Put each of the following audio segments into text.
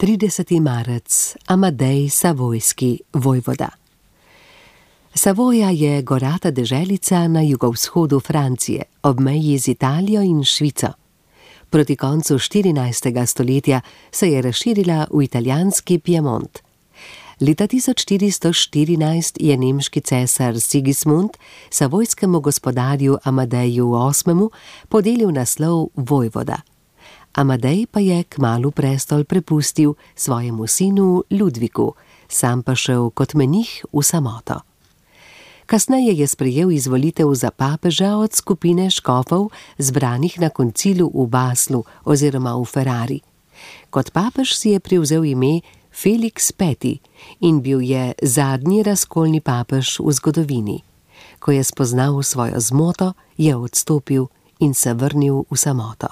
30. marec, Amadej Savojski, vojvoda. Savoja je gorata deželica na jugovzhodu Francije, ob meji z Italijo in Švico. Proti koncu 14. stoletja se je razširila v italijanski Piemont. Leta 1414 je nemški cesar Sigismund savojskemu gospodarju Amadeju VIII. Podelil naslov vojvoda. Amadej pa je kmalu prestol prepustil svojemu sinu Ludviku, sam pa šel kot menih v samoto. Kasneje je sprejel izvolitev za papeža od skupine škofov, zbranih na koncilu v Baslu oziroma v Ferrari. Kot papež si je privzel ime Felix V. in bil je zadnji razkolni papež v zgodovini. Ko je spoznal svojo zmoto, je odstopil in se vrnil v samoto.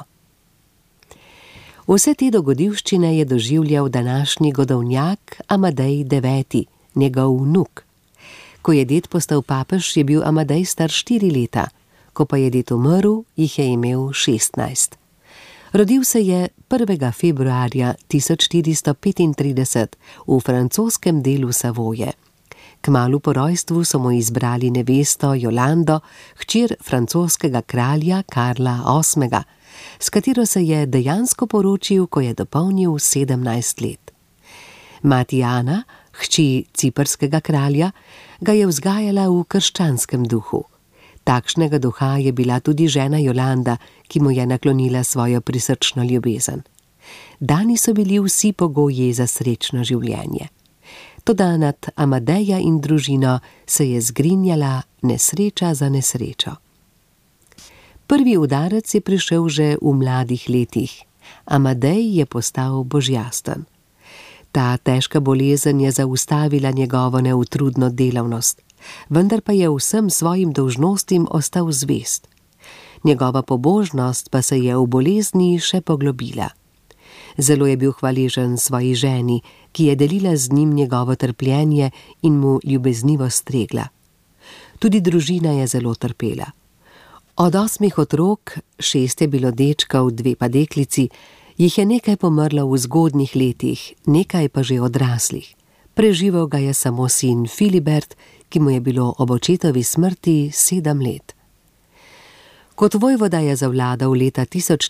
Vse te dogodivščine je doživljal današnji godovnjak Amadej IX., njegov vnuk. Ko je ded postal papež, je bil Amadej star 4 leta, ko pa je ded umrl, jih je imel 16. Rodil se je 1. februarja 1435 v francoskem delu Savoje. Kmalu po rojstvu so mu izbrali nevesto Jolando, hčer francoskega kralja Karla VIII., s katero se je dejansko poročil, ko je dopolnil 17 let. Mati Ana, hči ciprskega kralja, ga je vzgajala v krščanskem duhu. Takšnega duha je bila tudi žena Jolanda, ki mu je naklonila svojo prisrčno ljubezen. Dani so bili vsi pogoji za srečno življenje. Toda nad Amadeja in družino se je zgrinjala nesreča za nesrečo. Prvi udarec je prišel že v mladih letih. Amadej je postal božjasten. Ta težka bolezen je zaustavila njegovo neutrudno delavnost, vendar pa je vsem svojim dolžnostim ostal zvest. Njegova pobožnost pa se je v bolezni še poglobila. Zelo je bil hvaležen svoji ženi, ki je delila z njim njegovo trpljenje in mu ljubeznivo stregla. Tudi družina je zelo trpela. Od 8 otrok, 6 je bilo dečkov, 2 pa deklici, jih je nekaj pomrlo v zgodnjih letih, nekaj pa že odraslih. Preživel ga je samo sin Filibert, ki mu je bilo ob očetovi smrti 7 let. Kot vojvoda je zavladal leta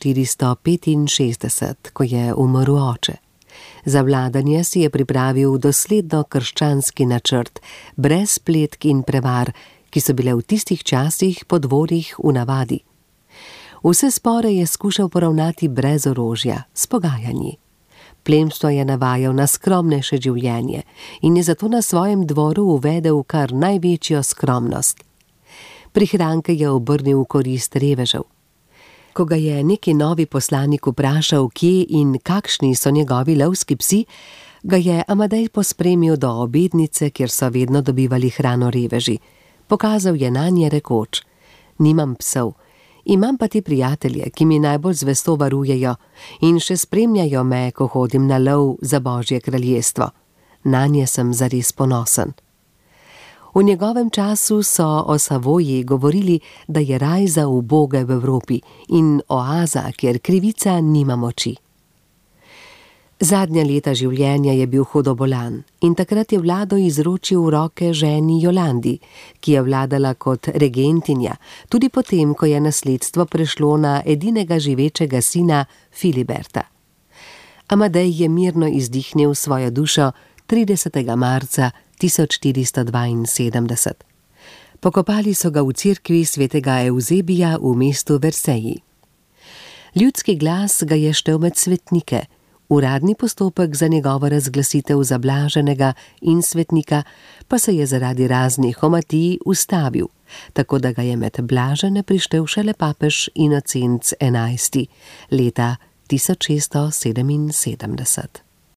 1465, ko je umrl oče. Za vladanje si je pripravil dosledno krščanski načrt, brez spletk in prevar, ki so bile v tistih časih po dvorih v navadi. Vse spore je skušal poravnati brez orožja, s pogajanji. Plemstvo je navajal na skromnejše življenje in je zato na svojem dvoru uvedel kar največjo skromnost. Prihranke je obrnil v korist revežev. Ko ga je neki novi poslanik vprašal, kje in kakšni so njegovi lovski psi, ga je Amadej pospremil do obednice, kjer so vedno dobivali hrano reveži. Pokazal je nanje rekoč: nimam psov, imam pa ti prijatelje, ki mi najbolj zvesto varujejo in še spremljajo me, ko hodim na lov za Božje kraljestvo. Nanje sem zares ponosen. V njegovem času so o Savoji govorili, da je raj za uboge v Evropi in oaza, kjer krivica nima moči. Zadnja leta življenja je bil hudo bolan in takrat je vlado izročil v roke ženi Jolandi, ki je vladala kot regentinja, tudi potem, ko je nasledstvo prešlo na edinega živečega sina Filiberta. Amadej je mirno izdihnil svojo dušo 30. marca 1472. Pokopali so ga v cerkvi svetega Evzebija v mestu Verseji. Ljudski glas ga je štel med svetnike. Uradni postopek za njegovo razglasitev za blaženega in svetnika pa se je zaradi raznih omatij ustavil, tako da ga je med blažene prištel šele papež Inocenc XI. Leta 1677.